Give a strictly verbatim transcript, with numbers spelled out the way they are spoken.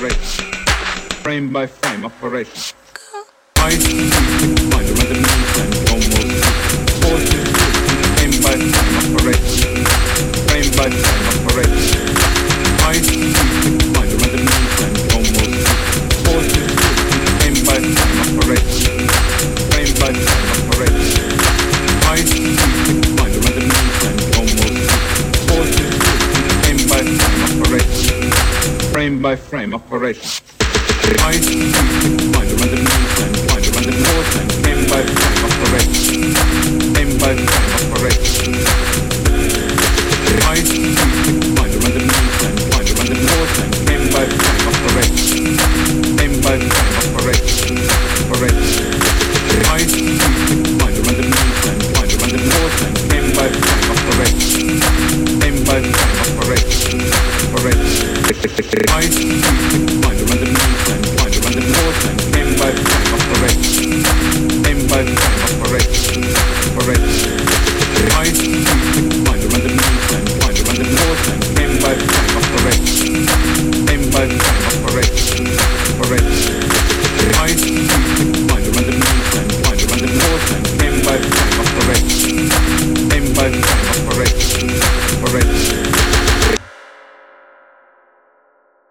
operation. Frame by frame operation. Mind, mind the movement almost. Forces, frame by frame operation. Frame by frame operation. Mind, mind the movement almost. Forces, frame by frame operation. Frame by frame operation. Mind, mind the movement almost. Forces, frame by frame operation. Frame by frame operation. Mind, mind the movement, mind the movement, frame by frame operation. Frame by frame operation. Mind, mind the movement, mind the movement, frame by frame operation. Frame by frame operation. Operation. Mind, mind the movement, mind the movement, frame by frame operation. Frame by frame operation. Operation. Mind, mind the movement, mind the movement, frame by frame operation. Frame by frame operation.